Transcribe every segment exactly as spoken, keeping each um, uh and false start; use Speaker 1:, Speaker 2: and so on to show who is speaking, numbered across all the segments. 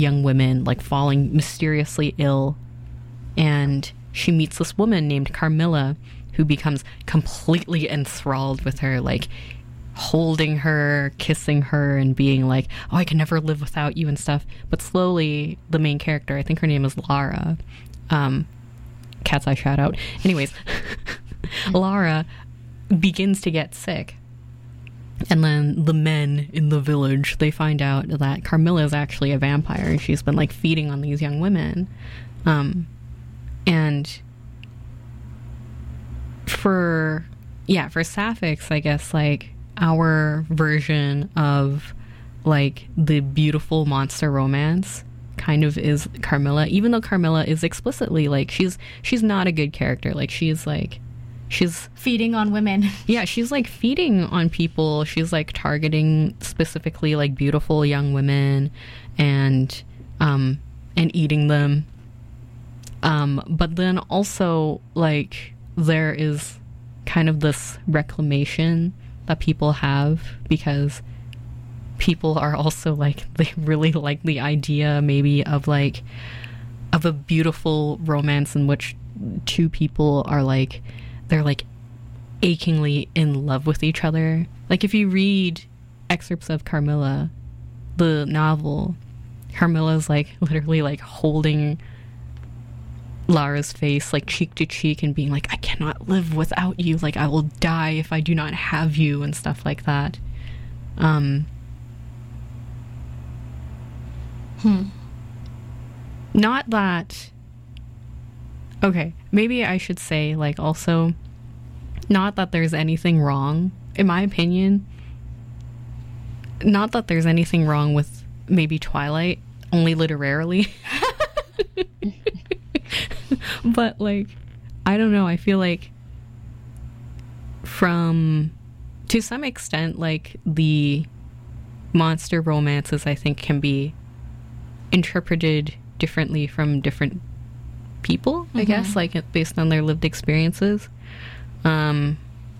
Speaker 1: young women like falling mysteriously ill, and she meets this woman named Carmilla who becomes completely enthralled with her, like holding her, kissing her, and being like, oh, I can never live without you and stuff. But slowly the main character, I think her name is Lara, um Cat's Eye shout out, anyways, Lara begins to get sick. And then the men in the village, they find out that Carmilla is actually a vampire, and she's been like feeding on these young women. Um, and for, yeah, for Sapphics, I guess, like our version of like the beautiful monster romance kind of is Carmilla, even though Carmilla is explicitly like, she's, she's not a good character. Like she's like, she's
Speaker 2: feeding on women.
Speaker 1: Yeah, she's like feeding on people. She's like targeting specifically like beautiful young women and um and eating them. Um but then also like there is kind of this reclamation that people have, because people are also like, they really like the idea maybe of like of a beautiful romance in which two people are like, they're like achingly in love with each other. Like if you read excerpts of Carmilla, the novel, Carmilla's like literally like holding Lara's face like cheek to cheek and being like, I cannot live without you, like I will die if I do not have you, and stuff like that. Um
Speaker 2: hmm.
Speaker 1: Not that, okay, maybe I should say like also, not that there's anything wrong, in my opinion, not that there's anything wrong with maybe Twilight, only literarily. But like, I don't know, I feel like from, to some extent, like the monster romances I think can be interpreted differently from different people, I mm-hmm. guess, like based on their lived experiences. Um,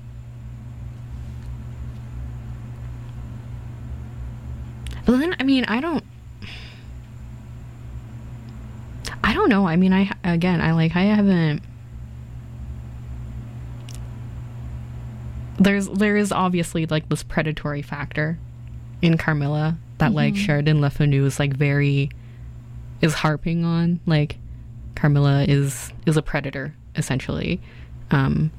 Speaker 1: but then, I mean, I don't, I don't know. I mean, I, again, I like, I haven't, there's, there is obviously like this predatory factor in Carmilla that mm-hmm. like Sheridan Le Fanu is like very, is harping on. Like Carmilla is, is a predator, essentially. Um,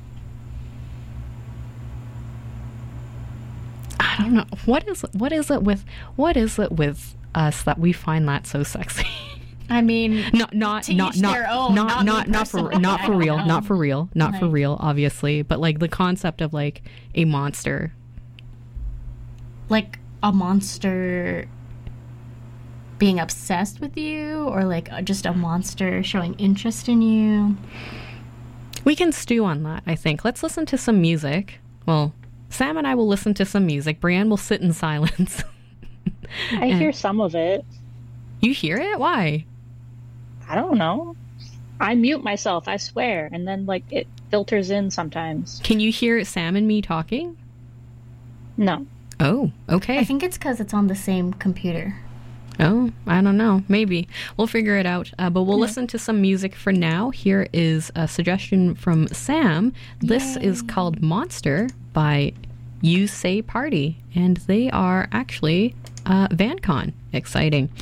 Speaker 1: I don't know. What is what is it with what is it with us that we find that so sexy?
Speaker 2: I mean,
Speaker 1: not not
Speaker 2: to
Speaker 1: not
Speaker 2: each
Speaker 1: not
Speaker 2: their own,
Speaker 1: not not not for not for real,
Speaker 2: know.
Speaker 1: not for real, not
Speaker 2: Like,
Speaker 1: for real, obviously, but like the concept of like a monster,
Speaker 2: like a monster being obsessed with you, or like just a monster showing interest in you.
Speaker 1: We can stew on that, I think. Let's listen to some music. Well, Sam and I will listen to some music. Brienne will sit in silence.
Speaker 3: I hear some of it.
Speaker 1: You hear it? Why?
Speaker 3: I don't know. I mute myself, I swear, and then like it filters in sometimes.
Speaker 1: Can you hear Sam and me talking?
Speaker 3: No.
Speaker 1: Oh, okay.
Speaker 2: I think it's because it's on the same computer.
Speaker 1: Oh, I don't know. Maybe. We'll figure it out. Uh, but we'll yeah. listen to some music for now. Here is a suggestion from Sam. This Yay. is called Monster by You Say Party. And they are actually uh, VanCon. Exciting.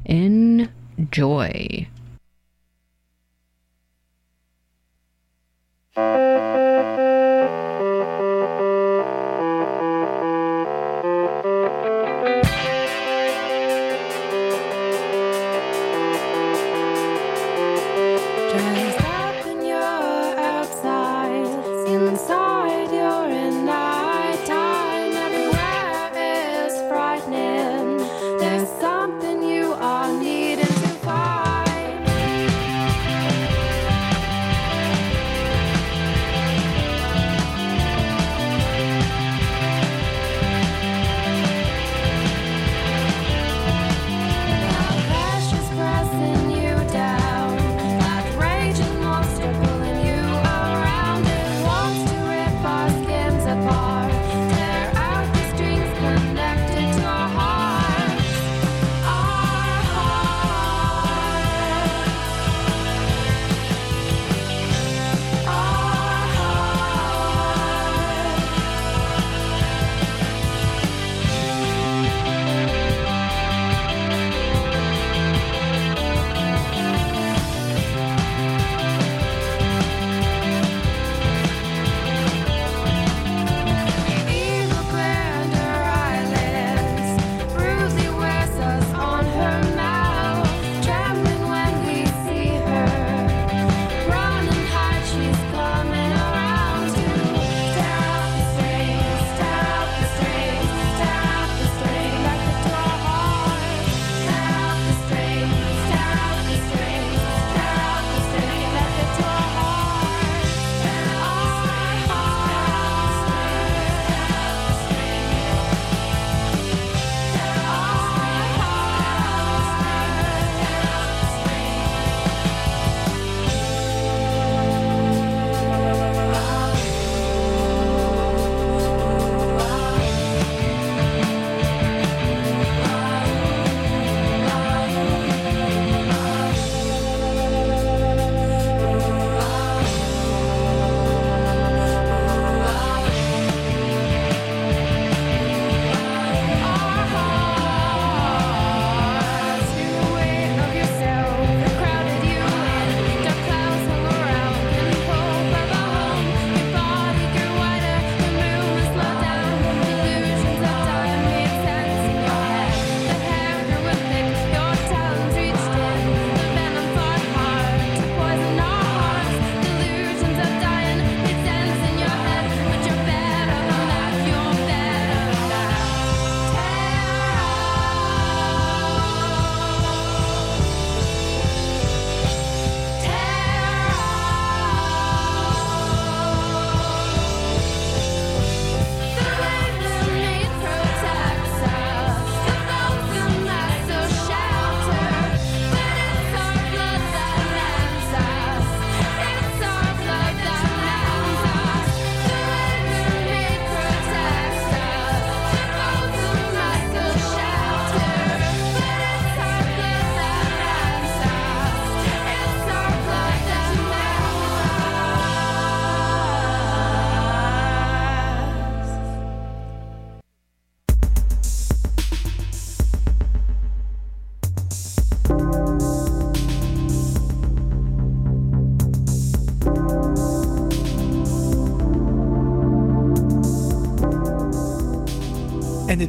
Speaker 1: Enjoy.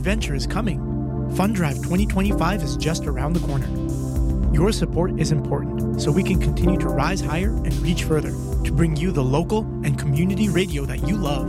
Speaker 4: adventure is coming. Fun Drive twenty twenty-five is just around the corner. Your support is important so we can continue to rise higher and reach further to bring you the local and community radio that you love.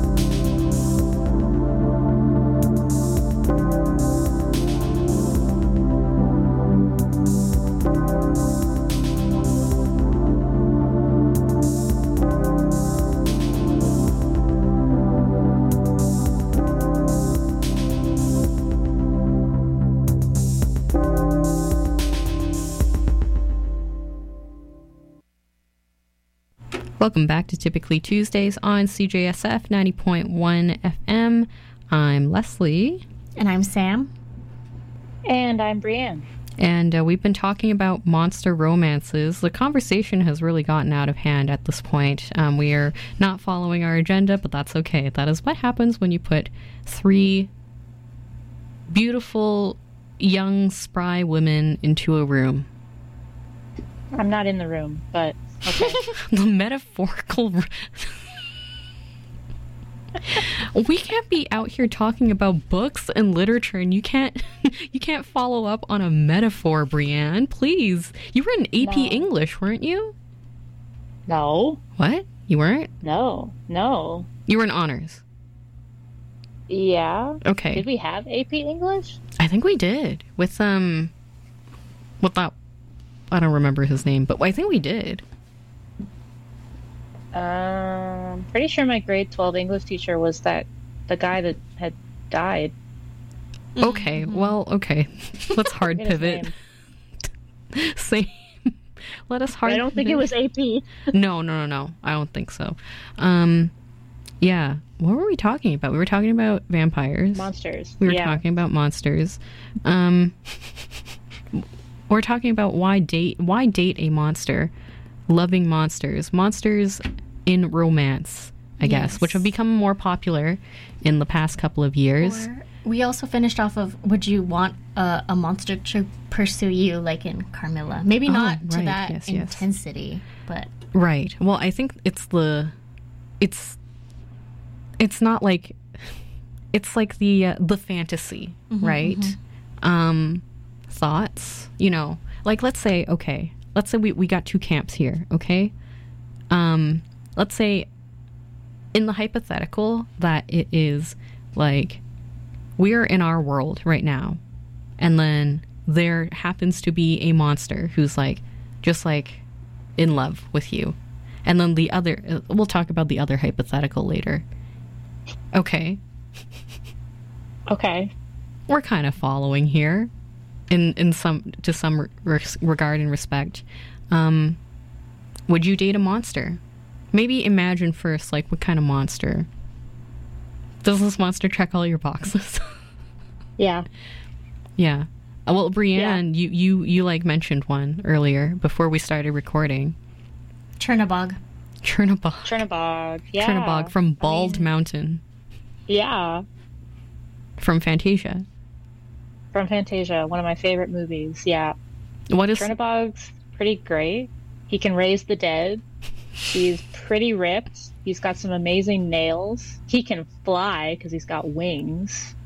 Speaker 1: Welcome back to Typically Tuesdays on C J S F ninety point one F M. I'm Leslie.
Speaker 2: And I'm Sam.
Speaker 3: And I'm Brienne.
Speaker 1: And uh, we've been talking about monster romances. The conversation has really gotten out of hand at this point. Um, we are not following our agenda, but that's okay. That is what happens when you put three beautiful, young, spry women into a room.
Speaker 3: I'm not in the room, but okay.
Speaker 1: The metaphorical... We can't be out here talking about books and literature, and you can't you can't follow up on a metaphor, Brienne. Please. You were in A P
Speaker 3: No.
Speaker 1: English, weren't you?
Speaker 3: No.
Speaker 1: What? You weren't?
Speaker 3: No. No.
Speaker 1: You were in honors.
Speaker 3: Yeah.
Speaker 1: Okay.
Speaker 3: Did we have A P English?
Speaker 1: I think we did. With, um... With that... I don't remember his name, but I think we did.
Speaker 3: Um, pretty sure my grade twelve English teacher was that the guy that had died.
Speaker 1: Okay,
Speaker 2: Mm-hmm.
Speaker 1: well, okay. Let's hard
Speaker 3: Forget his
Speaker 1: pivot.
Speaker 3: name.
Speaker 1: Same. Let us hard
Speaker 3: I don't think
Speaker 1: pivot.
Speaker 3: it was A P.
Speaker 1: No, no, no, no. I don't think so. Um, yeah. What were we talking about? We were talking about vampires.
Speaker 3: Monsters.
Speaker 1: We were
Speaker 3: yeah.
Speaker 1: talking about monsters. Um, we're talking about why date why date a monster, loving monsters, monsters in romance, I guess,
Speaker 2: Yes.
Speaker 1: which have become more popular in the past couple of years.
Speaker 2: Or we also finished off of, would you want a, a monster to pursue you, like in Carmilla? Maybe
Speaker 1: Oh,
Speaker 2: not to
Speaker 1: right.
Speaker 2: that
Speaker 1: Yes, yes.
Speaker 2: intensity, but
Speaker 1: Right. Well, I think it's the, it's, it's not like, it's like the uh, the fantasy, right? Um, thoughts, you know, like let's say, okay, let's say we we got two camps here, okay? Um, let's say, in the hypothetical that it is like we're in our world right now, and then there happens to be a monster who's like just like in love with you, and then the other uh, we'll talk about the other hypothetical later. Okay,
Speaker 3: Okay.
Speaker 1: we're kind of following here in in some to some re- regard and respect. Um, would you date a monster? Maybe imagine first, like, what kind of monster? Does this monster check all your boxes?
Speaker 3: Yeah.
Speaker 1: Yeah. Uh, well, Brienne, you, you, you, like, mentioned one earlier before we started recording.
Speaker 2: Chernobog.
Speaker 1: Chernobog.
Speaker 3: Chernobog. Yeah.
Speaker 1: Chernobog from Bald
Speaker 3: I mean,
Speaker 1: Mountain.
Speaker 3: Yeah.
Speaker 1: From Fantasia.
Speaker 3: From Fantasia, one of my favorite movies. Yeah.
Speaker 1: What is...
Speaker 3: Chernobog's pretty great. He can raise the dead. He's pretty ripped. He's got some amazing nails. He can fly because he's got wings.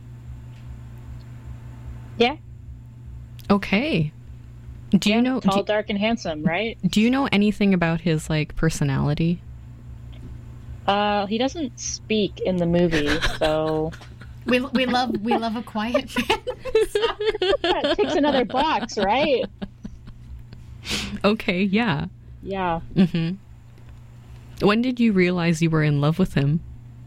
Speaker 3: Yeah.
Speaker 1: Okay. Do
Speaker 3: yeah.
Speaker 1: you know...
Speaker 3: Tall,
Speaker 1: do,
Speaker 3: dark, and handsome, right?
Speaker 1: do you know anything about his, like, personality?
Speaker 3: Uh, he doesn't speak in the movie, so...
Speaker 2: We, we love we love a quiet man.
Speaker 3: That ticks another box, right?
Speaker 1: Okay, yeah.
Speaker 3: Yeah.
Speaker 1: Mm-hmm. When did you realize you were in love with him?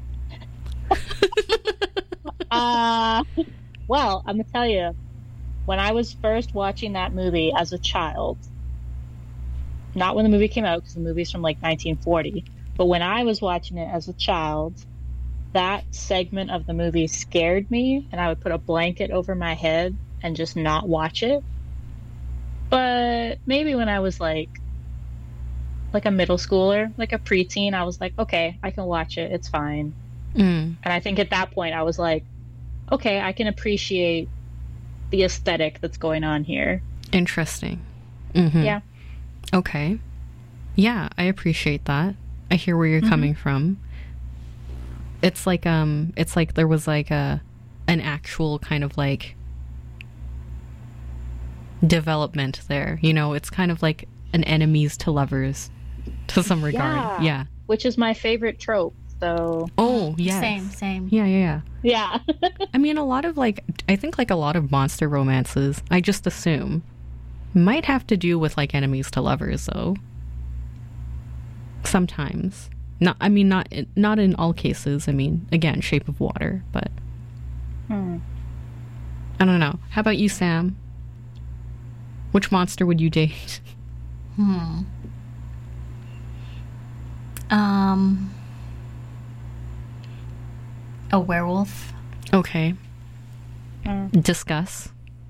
Speaker 3: Uh, well, I'm gonna tell you, when I was first watching that movie as a child, not when the movie came out, because the movie's from like nineteen forty, but when I was watching it as a child, that segment of the movie scared me, and I would put a blanket over my head and just not watch it. But maybe when I was like, like a middle schooler, like a preteen, I was like, okay, I can watch it. It's fine.
Speaker 1: Mm.
Speaker 3: And I think at that point I was like, okay, I can appreciate the aesthetic that's going on here.
Speaker 1: Interesting. Mm-hmm.
Speaker 3: Yeah.
Speaker 1: Okay. Yeah, I appreciate that. I hear where you're
Speaker 3: Mhm.
Speaker 1: coming from. It's like um it's like there was like a an actual kind of like development there. You know, it's kind of like an enemies to lovers to some regard.
Speaker 3: Yeah.
Speaker 1: Yeah.
Speaker 3: Which is my favorite trope. So
Speaker 1: Oh, yes.
Speaker 2: Same, same.
Speaker 1: Yeah, yeah, yeah.
Speaker 3: yeah.
Speaker 1: I mean, a lot of like, I think like a lot of monster romances, I just assume, might have to do with like enemies to lovers, though. Sometimes. Not, I mean, not not in all cases. I mean, again, Shape of Water, but
Speaker 3: Hmm.
Speaker 1: I don't know. How about you, Sam? Which monster would you date?
Speaker 2: Hmm. Um. A werewolf.
Speaker 1: Okay.
Speaker 3: Mm.
Speaker 1: Discuss.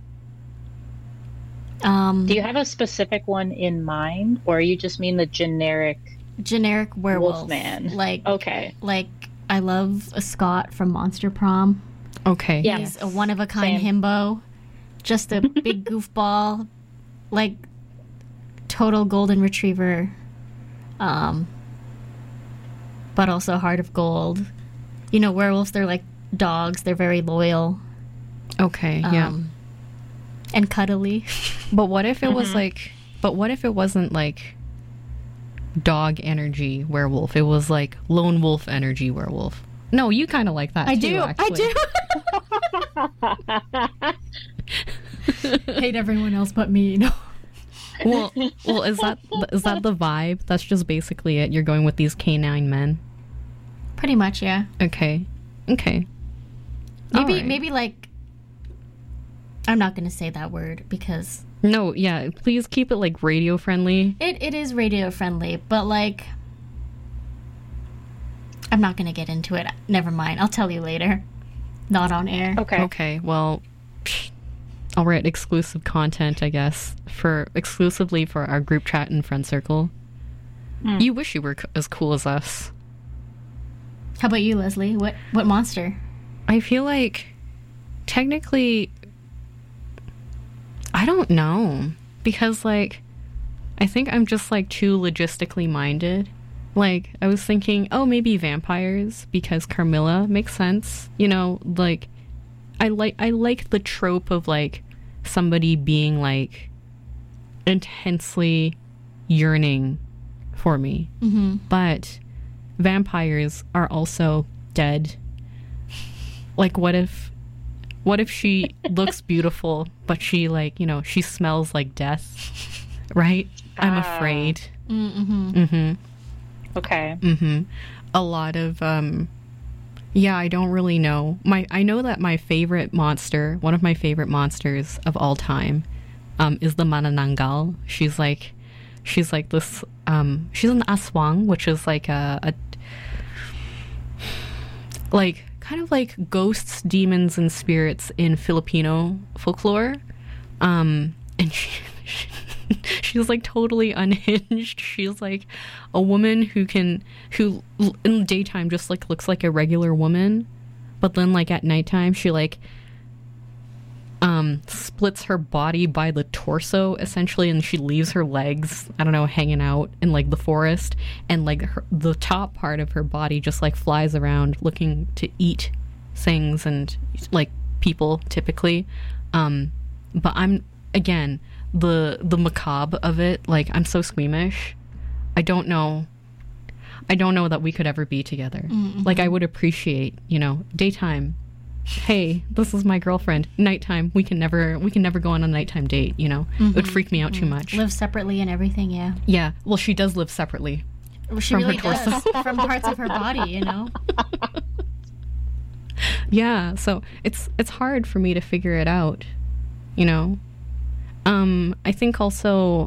Speaker 2: Um.
Speaker 3: Do you have a specific one in mind, or you just mean the generic?
Speaker 2: generic werewolf?
Speaker 3: Wolfman.
Speaker 2: Like
Speaker 3: Okay.
Speaker 2: like I love a Scott from Monster Prom.
Speaker 1: Okay.
Speaker 3: Yeah.
Speaker 2: He's a one of a kind
Speaker 3: Same.
Speaker 2: himbo. Just a big goofball, like total golden retriever. Um. But also heart of gold. You know, werewolves, they're like dogs. They're very loyal.
Speaker 1: Okay. Yeah.
Speaker 2: Um, and cuddly.
Speaker 1: But what if it was like, but what if it wasn't like dog energy werewolf? It was like lone wolf energy werewolf. No, you kind of like that
Speaker 2: I
Speaker 1: too,
Speaker 2: do.
Speaker 1: actually.
Speaker 2: I do. Hate everyone else but me, you know.
Speaker 1: Well, well, is that is that the vibe? That's just basically it. You're going with these canine men.
Speaker 2: Pretty much, yeah.
Speaker 1: Okay. Okay.
Speaker 2: Maybe,
Speaker 1: Alright.
Speaker 2: maybe like. I'm not going to say that word because
Speaker 1: No, yeah, please keep it like radio friendly.
Speaker 2: it, it is radio friendly, but like. I'm not going to get into it. Never mind. I'll tell you later. Not on air.
Speaker 3: Okay.
Speaker 1: Okay, well, psh, I'll write exclusive content, I guess, for exclusively for our group chat and friend circle.
Speaker 3: Mm.
Speaker 1: You wish you were c- as cool as us.
Speaker 2: How about you, Leslie? What what monster?
Speaker 1: I feel like technically I don't know, because like I think I'm just like too logistically minded. Like I was thinking, oh, maybe vampires because Carmilla makes sense. You know, like I like I like the trope of like somebody being like intensely yearning for me.
Speaker 2: Mm-hmm.
Speaker 1: But vampires are also dead. Like what if what if she looks beautiful but she like, you know, she smells like death, right? I'm
Speaker 3: Ah.
Speaker 1: afraid.
Speaker 2: Mm-hmm.
Speaker 1: Mhm.
Speaker 3: Okay.
Speaker 1: Mhm. A lot of um yeah, I don't really know. My I know that my favorite monster, one of my favorite monsters of all time, um is the Manananggal. She's like she's like this um she's an aswang, which is like a, a like kind of like ghosts, demons, and spirits in Filipino folklore. Um, and she, she she's like totally unhinged. She's like a woman who can who in the daytime just like looks like a regular woman, but then like at nighttime she like um splits her body by the torso essentially, and she leaves her legs, I don't know, hanging out in like the forest, and like her, the top part of her body just like flies around looking to eat things and like people typically. Um but I'm again the the macabre of it, like I'm so squeamish. I don't know I don't know that we could ever be together.
Speaker 2: Mm-hmm.
Speaker 1: Like I would appreciate, you know, daytime, hey, this is my girlfriend. Nighttime, we can never we can never go on a nighttime date, you know. It would freak me out too much.
Speaker 2: Live separately and everything, yeah.
Speaker 1: Yeah, well, she does live separately.
Speaker 2: She
Speaker 1: From her
Speaker 2: really
Speaker 1: torso.
Speaker 2: does. From parts of her body, you know?
Speaker 1: Yeah, so it's it's hard for me to figure it out, you know. Um, I think also.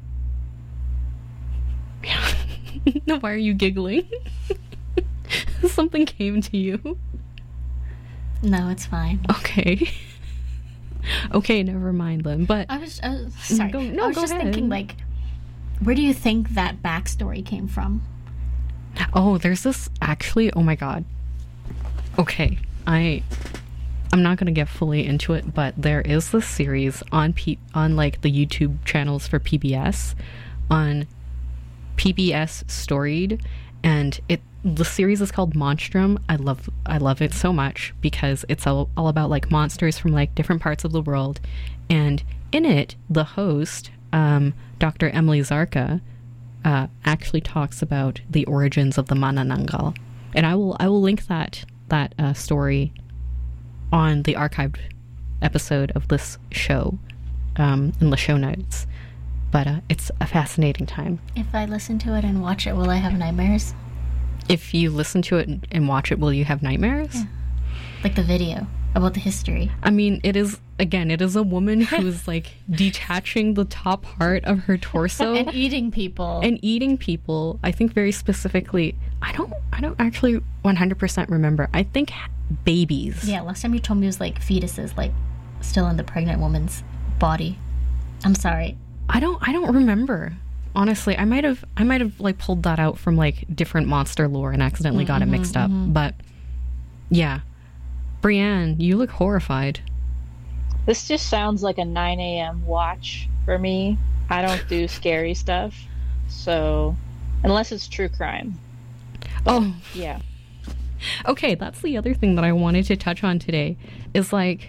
Speaker 1: No, why are you giggling? Something came to you.
Speaker 2: No, it's fine.
Speaker 1: Okay. Okay, never mind then. But
Speaker 2: I was, I was sorry.
Speaker 1: Go- no,
Speaker 2: I was
Speaker 1: go
Speaker 2: just
Speaker 1: ahead.
Speaker 2: thinking, like, where do you think that backstory came from?
Speaker 1: oh, there's this actually. Oh my god. Okay, I. I'm not gonna get fully into it, but there is this series on P on like the YouTube channels for P B S, on P B S Storied, and it the series is called Monstrum. I love I love it so much because it's all, all about like monsters from like different parts of the world, and in it, the host, um, Doctor Emily Zarka, uh, actually talks about the origins of the Manananggal, and I will I will link that that uh, story on the archived episode of this show um, in the show notes. But uh, it's a fascinating time.
Speaker 2: If I listen to it and watch it, will I have nightmares?
Speaker 1: If you listen to it and watch it, will you have nightmares?
Speaker 2: Yeah. Like the video about the history.
Speaker 1: I mean, it is, again, it is a woman who's like detaching the top part of her torso
Speaker 2: and eating people.
Speaker 1: and eating people. I think very specifically, I don't, I don't actually one hundred percent remember. I think babies.
Speaker 2: Yeah, last time you told me it was like fetuses, like still in the pregnant woman's body. I'm sorry.
Speaker 1: I don't, I don't remember. Honestly, I might have, I might have like pulled that out from like different monster lore and accidentally got
Speaker 2: Mm-hmm,
Speaker 1: it mixed up.
Speaker 2: mm-hmm.
Speaker 1: But yeah, Brienne, you look horrified.
Speaker 3: This just sounds like a nine a.m. watch for me. I don't do scary stuff, so unless it's true crime.
Speaker 1: Oh,
Speaker 3: Yeah.
Speaker 1: okay. That's the other thing that I wanted to touch on today is like,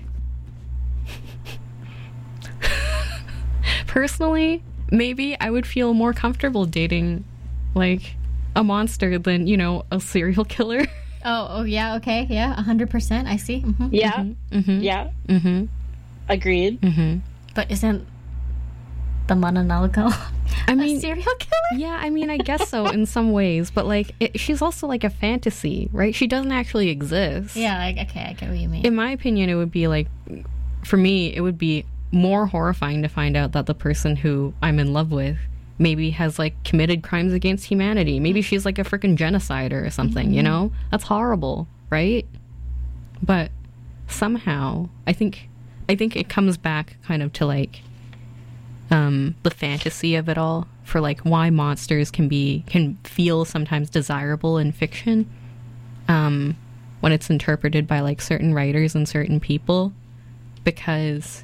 Speaker 1: personally, maybe I would feel more comfortable dating like a monster than, you know, a serial killer.
Speaker 2: Oh, oh yeah, okay, yeah, one hundred percent, I see. Mm-hmm.
Speaker 3: Yeah.
Speaker 1: Mm-hmm.
Speaker 3: Yeah.
Speaker 1: Mm-hmm.
Speaker 3: Agreed.
Speaker 1: Mm-hmm.
Speaker 2: But isn't the Manananggal
Speaker 1: I mean,
Speaker 2: a serial killer?
Speaker 1: yeah, I mean, I guess so in some ways, but like, it, she's also like a fantasy, right? She doesn't actually exist.
Speaker 2: Yeah, I, okay, I get what you mean.
Speaker 1: In my opinion, it would be like, for me, it would be more horrifying to find out that the person who I'm in love with maybe has like committed crimes against humanity. Maybe she's like a freaking genocider or something,
Speaker 2: Mm-hmm.
Speaker 1: you know? That's horrible, right? But somehow, I think I think it comes back kind of to like um the fantasy of it all, for like why monsters can be can feel sometimes desirable in fiction um when it's interpreted by like certain writers and certain people, because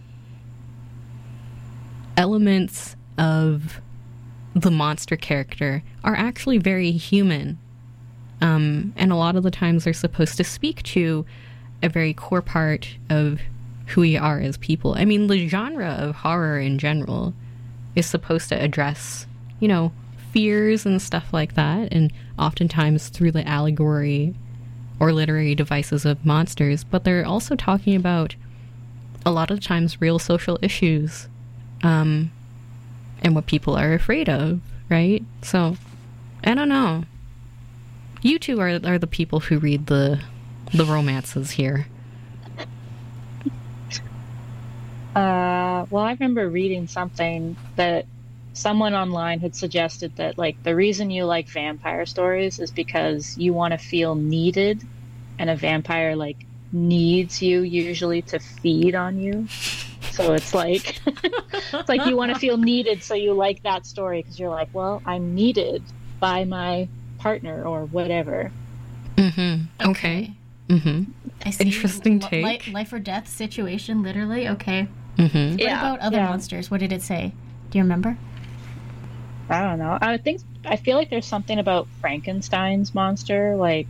Speaker 1: elements of the monster character are actually very human. Um, and a lot of the times they're supposed to speak to a very core part of who we are as people. I mean, the genre of horror in general is supposed to address, you know, fears and stuff like that, and oftentimes through the allegory or literary devices of monsters, but they're also talking about a lot of times real social issues, um, and what people are afraid of, right? So, I don't know. You two are are the people who read the the romances here.
Speaker 3: Uh, well, I remember reading something that someone online had suggested that, like, the reason you like vampire stories is because you want to feel needed, and a vampire, like, needs you usually to feed on you. So it's like, it's like you want to feel needed, so you like that story because you're like, well, I'm needed by my partner or whatever.
Speaker 1: Mm-hmm. Okay. Mm-hmm.
Speaker 2: I see.
Speaker 1: Interesting
Speaker 2: Li-
Speaker 1: take.
Speaker 2: li- life or death situation, literally. Okay.
Speaker 1: Mm-hmm.
Speaker 2: What
Speaker 3: Yeah,
Speaker 2: about other
Speaker 3: yeah.
Speaker 2: monsters? What did it say? Do you remember?
Speaker 3: I don't know. I think I feel like there's something about Frankenstein's monster, like,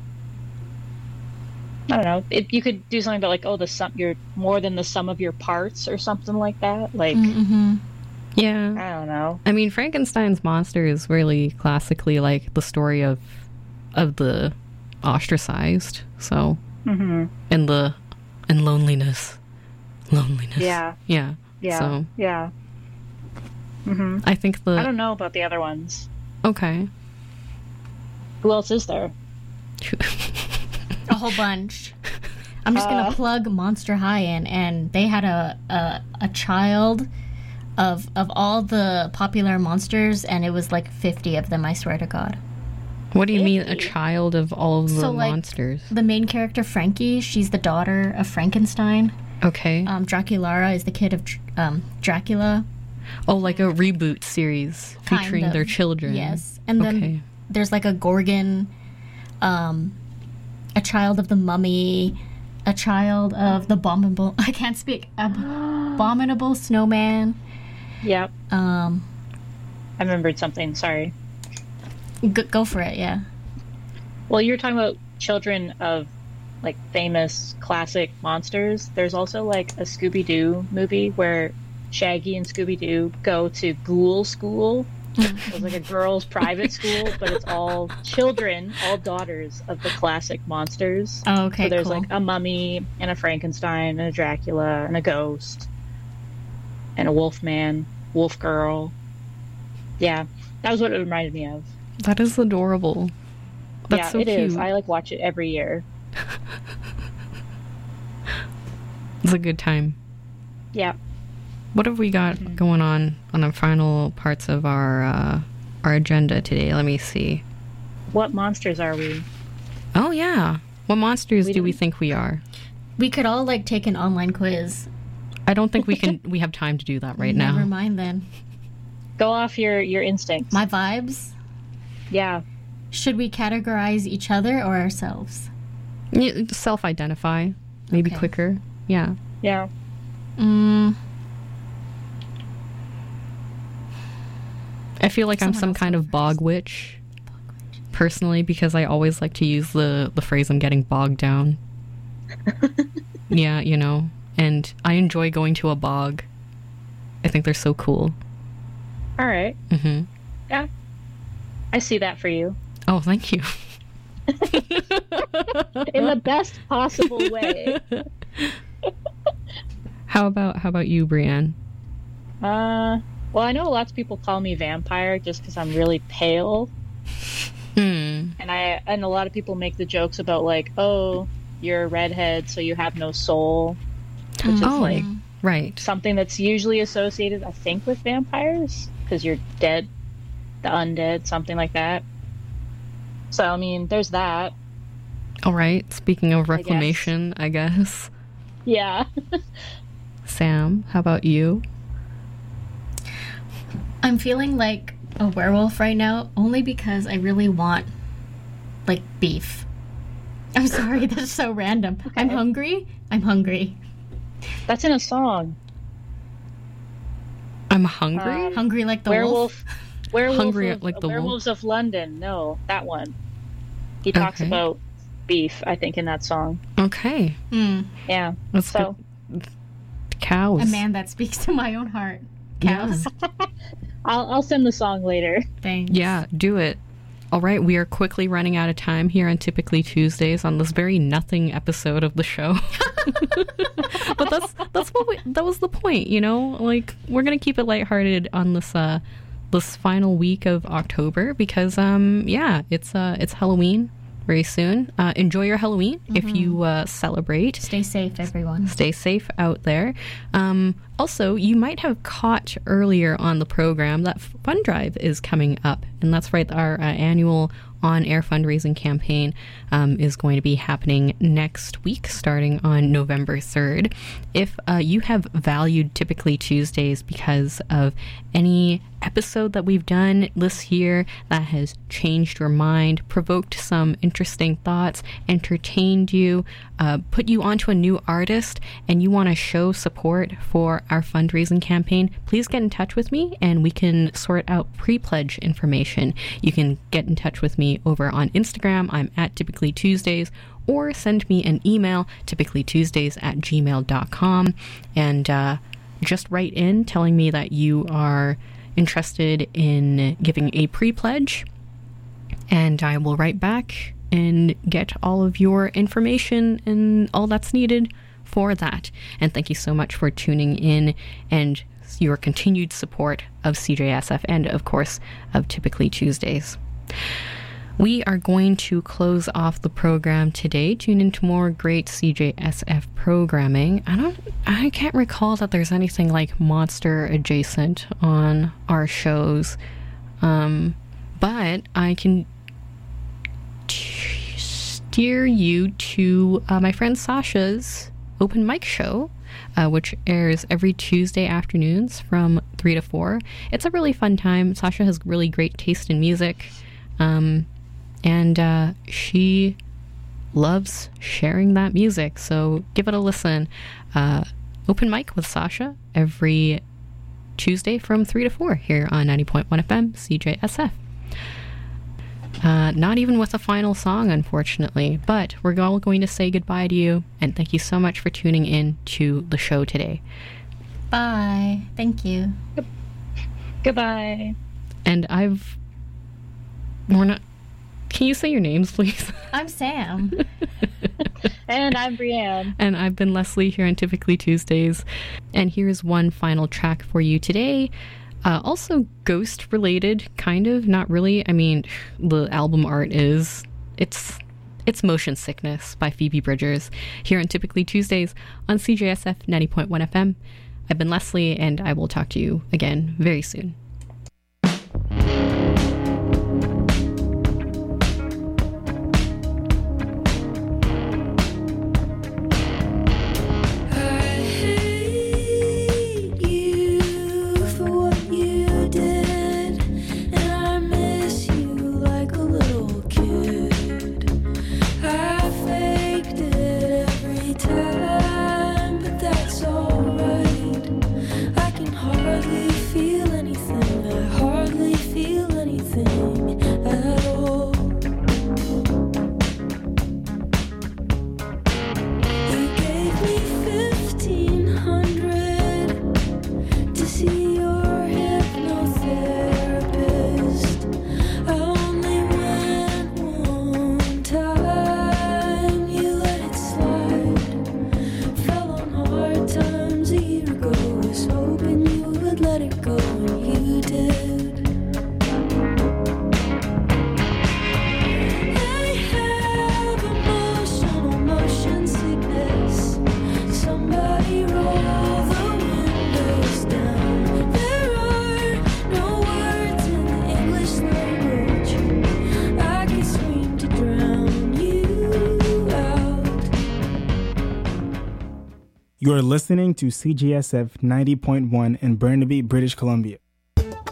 Speaker 3: I don't know. It, you could do something about like, oh, the sum, you're more than the sum of your parts, or something like that. Like,
Speaker 2: Mm-hmm.
Speaker 1: Yeah.
Speaker 3: I don't know.
Speaker 1: I mean, Frankenstein's monster is really classically like the story of of the ostracized. So,
Speaker 3: Mm-hmm.
Speaker 1: and the and loneliness, loneliness.
Speaker 3: Yeah.
Speaker 1: Yeah.
Speaker 3: Yeah.
Speaker 1: So
Speaker 3: Yeah. Mm-hmm.
Speaker 1: I think the
Speaker 3: I don't know about the other ones.
Speaker 1: okay.
Speaker 3: Who else is there?
Speaker 2: A whole bunch. I'm just gonna
Speaker 3: Uh.
Speaker 2: plug Monster High in, and they had a a, a child of of all the popular monsters, and it was like fifty of them. I swear to God.
Speaker 1: What do you mean, a
Speaker 3: Really?
Speaker 1: child of all of the
Speaker 2: So, like,
Speaker 1: monsters?
Speaker 2: The main character, Frankie, she's the daughter of Frankenstein.
Speaker 1: Okay.
Speaker 2: Um, Draculara is the kid of Dr- um, Dracula.
Speaker 1: Oh, like a reboot series
Speaker 2: Kind
Speaker 1: featuring
Speaker 2: of.
Speaker 1: their children.
Speaker 2: Yes, and then
Speaker 1: Okay.
Speaker 2: there's like a Gorgon, um, a child of the Mummy, a child of the abominable. I can't speak. Abominable Snowman.
Speaker 3: Yep.
Speaker 2: Um,
Speaker 3: I remembered something. Sorry.
Speaker 2: g- go for it. Yeah.
Speaker 3: Well, you're talking about children of like famous classic monsters. There's also like a Scooby-Doo movie where Shaggy and Scooby-Doo go to Ghoul School. It's like a girls' private school, but it's all children, all daughters of the classic monsters.
Speaker 2: Oh, okay,
Speaker 3: so there's
Speaker 2: cool.
Speaker 3: like a mummy and a Frankenstein and a Dracula and a ghost and a wolf man, wolf girl. Yeah, that was what it reminded me of.
Speaker 1: That is adorable. That's
Speaker 3: yeah,
Speaker 1: so
Speaker 3: it
Speaker 1: cute.
Speaker 3: is. I like watch it every year.
Speaker 1: It's a good time.
Speaker 3: Yeah.
Speaker 1: What have we got
Speaker 3: Mm-hmm.
Speaker 1: going on on the final parts of our uh, our agenda today? Let me see.
Speaker 3: What monsters are we?
Speaker 1: Oh yeah, what monsters
Speaker 3: We
Speaker 1: do we
Speaker 3: don't-
Speaker 1: think we are?
Speaker 2: We could all like take an online quiz.
Speaker 1: I don't think we can. We have time to do that right
Speaker 2: Never
Speaker 1: now.
Speaker 2: mind then.
Speaker 3: Go off your your instincts.
Speaker 2: My vibes.
Speaker 3: yeah.
Speaker 2: Should we categorize each other or ourselves?
Speaker 1: You- Self-identify, maybe
Speaker 2: Okay.
Speaker 1: quicker. Yeah.
Speaker 3: Yeah.
Speaker 2: Mm,
Speaker 1: I feel like I'm
Speaker 2: Someone
Speaker 1: some
Speaker 2: else
Speaker 1: kind
Speaker 2: go
Speaker 1: of bog witch, personally, because I always like to use the the phrase "I'm getting bogged down." Yeah, you know, and I enjoy going to a bog. I think they're so cool.
Speaker 3: All right.
Speaker 1: Hmm.
Speaker 3: Yeah. I see that for you
Speaker 1: Oh, thank you.
Speaker 3: in the best possible way.
Speaker 1: How about how about you, Brienne?
Speaker 3: Uh, well, I know lots of people call me vampire just because I'm really pale,
Speaker 1: Hmm.
Speaker 3: and I and a lot of people make the jokes about like, oh, you're a redhead, so you have no soul, which is
Speaker 1: Oh.
Speaker 3: like
Speaker 1: Right.
Speaker 3: something that's usually associated, I think, with vampires because you're dead, the undead, something like that. So I mean, there's that.
Speaker 1: All right. Speaking of
Speaker 3: I guess.
Speaker 1: reclamation, I guess.
Speaker 3: Yeah.
Speaker 1: Sam, how about you?
Speaker 2: I'm feeling like a werewolf right now only because I really want like beef. I'm sorry, that's so random. I'm
Speaker 3: Okay.
Speaker 2: hungry. I'm hungry.
Speaker 3: That's in a song.
Speaker 1: I'm hungry.
Speaker 3: Um,
Speaker 2: Hungry like the wolf.
Speaker 3: Werewolf. Werewolf
Speaker 1: Hungry
Speaker 3: of,
Speaker 1: like the wolf?
Speaker 3: Werewolves of London. No, that one. He talks
Speaker 1: Okay.
Speaker 3: about beef, I think, in that song.
Speaker 1: Okay.
Speaker 2: Mm,
Speaker 3: Yeah.
Speaker 1: That's
Speaker 3: So
Speaker 1: good. Cows.
Speaker 2: a man that speaks to my own heart. Cows.
Speaker 3: I'll I'll send the song later.
Speaker 2: Thanks.
Speaker 1: Yeah, do it. All right, we are quickly running out of time here on Typically Tuesdays on this very nothing episode of the show. But that's that's what we, that was the point, you know? Like we're going to keep it lighthearted on this uh this final week of October because um yeah, it's uh it's Halloween very soon. Uh enjoy your Halloween if you uh celebrate.
Speaker 2: Stay safe, everyone.
Speaker 1: Stay safe out there. Um, also, you might have caught earlier on the program that Fund Drive is coming up. And that's right, our uh, annual on-air fundraising campaign um, is going to be happening next week, starting on November third. If uh, you have valued Typically Tuesdays because of any episode that we've done this year that has changed your mind, provoked some interesting thoughts, entertained you, uh, put you onto a new artist, and you want to show support for our fundraising campaign, please get in touch with me and we can sort out pre-pledge information. You can get in touch with me over on Instagram. I'm at Typically Tuesdays, or send me an email, typicallytuesdays at gmail dot com, and uh, just write in telling me that you are interested in giving a pre-pledge, and I will write back and get all of your information and all that's needed for that. And thank you so much for tuning in and your continued support of C J S F and, of course, of Typically Tuesdays. We are going to close off the program today. Tune into more great C J S F programming. I don't, I can't recall that there's anything like monster adjacent on our shows, um, but I can t- steer you to uh, my friend Sasha's open mic show, uh, which airs every Tuesday afternoons from three to four. It's a really fun time. Sasha has really great taste in music. Um, and uh, she loves sharing that music, so give it a listen. Uh, open mic with Sasha every Tuesday from three to four here on ninety point one F M C J S F. Uh, not even with a final song, unfortunately. But we're all going to say goodbye to you, and thank you so much for tuning in to the show today.
Speaker 2: Bye. Thank you.
Speaker 3: Goodbye.
Speaker 1: And I've... We're not... Can you say your names, please?
Speaker 2: I'm Sam.
Speaker 3: And I'm Brianne.
Speaker 1: And I've been Leslie here on Typically Tuesdays. And here's one final track for you today. Uh, also ghost related, kind of, not really. I mean, the album art is, it's it's Motion Sickness by Phoebe Bridgers here on Typically Tuesdays on C J S F ninety point one F M. I've been Leslie, and I will talk to you again very soon.
Speaker 5: You are listening to C G S F ninety point one in Burnaby, British Columbia.